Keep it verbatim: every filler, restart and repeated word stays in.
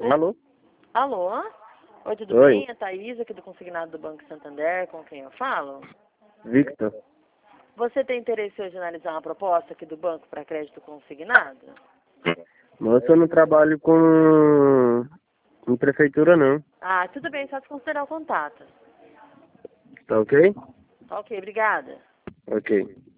Alô? Alô? Oi, tudo Oi. bem? É a Thaís, aqui do Consignado do Banco Santander, com quem eu falo. Victor. Você tem interesse hoje em analisar uma proposta aqui do banco para crédito consignado? Moça, eu não trabalho com, com prefeitura, não. Ah, tudo bem, só desconsiderar o contato. Tá ok? Tá ok, obrigada. Ok.